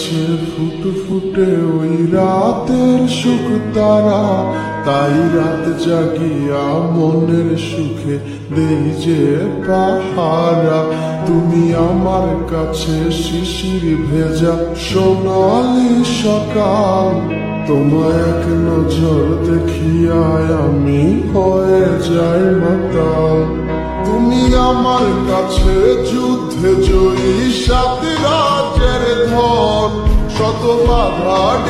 আকাশে ফুটফুটে ওই রাতের সুখ তারা, তাই রাত জাগিয়া মনের সুখে দেই যে পাহারা। তুমি আমার কাছে শিশির ভেজা সোনালি সকাল, তোমায় এক নজর দেখিয়ায় আমি হয়ে যাই মাতাল। তুমি আমার কাছে যুদ্ধে জয়ী সাত রাজ্যের ধন, শত বাধা